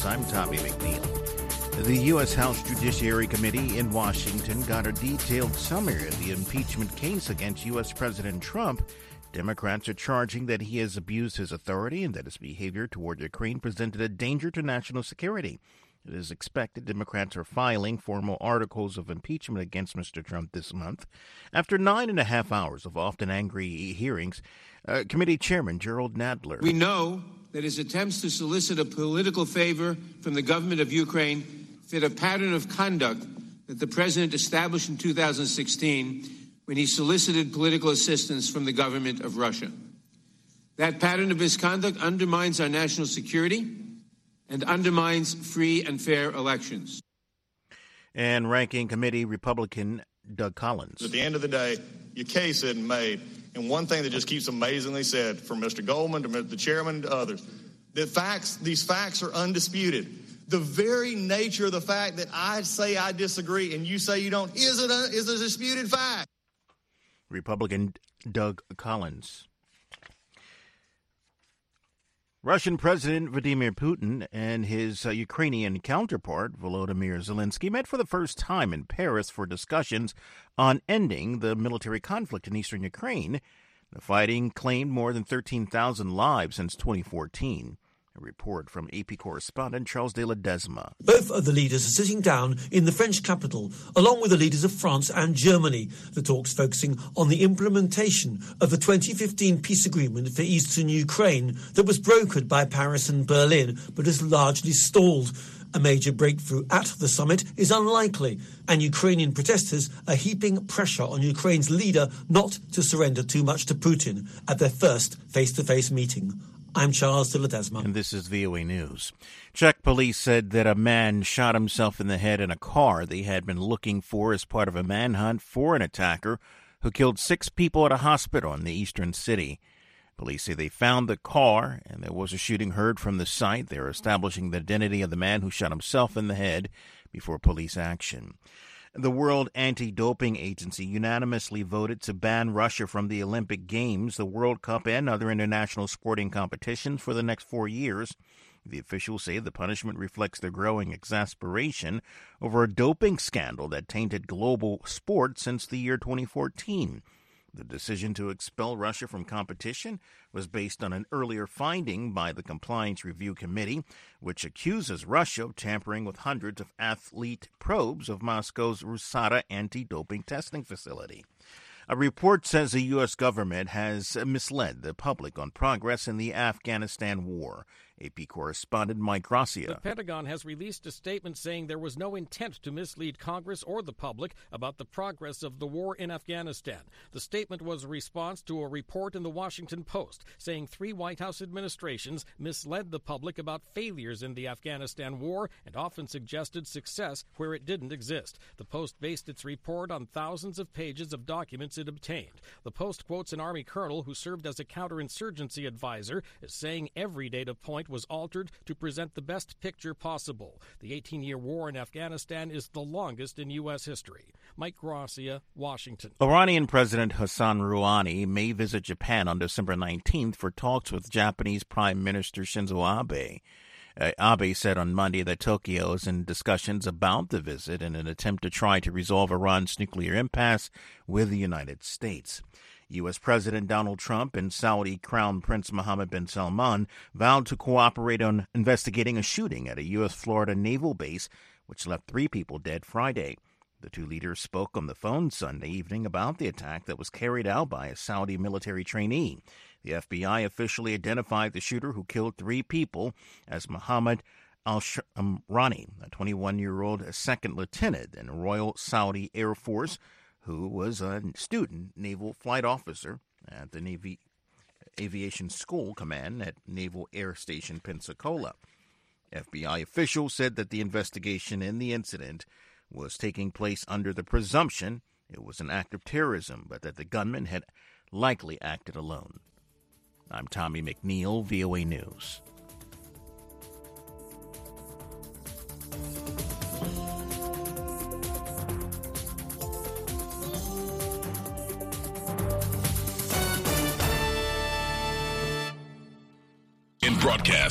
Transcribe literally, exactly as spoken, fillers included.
News. I'm Tommy McNeil. The U S. House Judiciary Committee in Washington got a detailed summary of the impeachment case against U S. President Trump. Democrats are charging that he has abused his authority and that his behavior toward Ukraine presented a danger to national security. It is expected Democrats are filing formal articles of impeachment against Mister Trump this month. After nine and a half hours of often angry hearings, uh, Committee Chairman Gerald Nadler. We know that his attempts to solicit a political favor from the government of Ukraine fit a pattern of conduct that the president established in two thousand sixteen when he solicited political assistance from the government of Russia. That pattern of misconduct undermines our national security and undermines free and fair elections. And Ranking Committee Republican Doug Collins. At the end of the day, your case isn't made. And one thing that just keeps amazingly said from Mister Goldman to the chairman to others, that facts, these facts are undisputed. The very nature of the fact that I say I disagree and you say you don't is, it a, is a disputed fact. Republican Doug Collins. Russian President Vladimir Putin and his uh, Ukrainian counterpart, Volodymyr Zelensky, met for the first time in Paris for discussions on ending the military conflict in eastern Ukraine. The fighting claimed more than thirteen thousand lives since twenty fourteen. A report from A P correspondent Charles de Ledesma. Both of the leaders are sitting down in the French capital, along with the leaders of France and Germany. The talks focusing on the implementation of the twenty fifteen peace agreement for eastern Ukraine that was brokered by Paris and Berlin, but has largely stalled. A major breakthrough at the summit is unlikely, and Ukrainian protesters are heaping pressure on Ukraine's leader not to surrender too much to Putin at their first face-to-face meeting. I'm Charles de Ledesma. And this is V O A News. Czech police said that a man shot himself in the head in a car they had been looking for as part of a manhunt for an attacker who killed six people at a hospital in the eastern city. Police say they found the car and there was a shooting heard from the site. They're establishing the identity of the man who shot himself in the head before police action. The World Anti-Doping Agency unanimously voted to ban Russia from the Olympic Games, the World Cup, and other international sporting competitions for the next four years. The officials say the punishment reflects their growing exasperation over a doping scandal that tainted global sport since the year twenty fourteen. The decision to expel Russia from competition was based on an earlier finding by the Compliance Review Committee, which accuses Russia of tampering with hundreds of athlete probes of Moscow's Rusada anti-doping testing facility. A report says the U S government has misled the public on progress in the Afghanistan war. A P correspondent Mike Gracia. The Pentagon has released a statement saying there was no intent to mislead Congress or the public about the progress of the war in Afghanistan. The statement was a response to a report in the Washington Post saying three White House administrations misled the public about failures in the Afghanistan war and often suggested success where it didn't exist. The Post based its report on thousands of pages of documents it obtained. The Post quotes an Army colonel who served as a counterinsurgency advisor as saying every data point was altered to present the best picture possible. The eighteen-year war in Afghanistan is the longest in U S history. Mike Gracia, Washington. Iranian President Hassan Rouhani may visit Japan on December nineteenth for talks with Japanese Prime Minister Shinzo Abe. Uh, Abe said on Monday that Tokyo is in discussions about the visit in an attempt to try to resolve Iran's nuclear impasse with the United States. U S. President Donald Trump and Saudi Crown Prince Mohammed bin Salman vowed to cooperate on investigating a shooting at a U S. Florida naval base, which left three people dead Friday. The two leaders spoke on the phone Sunday evening about the attack that was carried out by a Saudi military trainee. The F B I officially identified the shooter who killed three people as Mohammed al-Shamrani, a twenty-one-year-old second lieutenant in the Royal Saudi Air Force, who was a student naval flight officer at the Navy Aviation School Command at Naval Air Station Pensacola. F B I officials said that the investigation in the incident was taking place under the presumption it was an act of terrorism, but that the gunman had likely acted alone. I'm Tommy McNeil, V O A News. In broadcast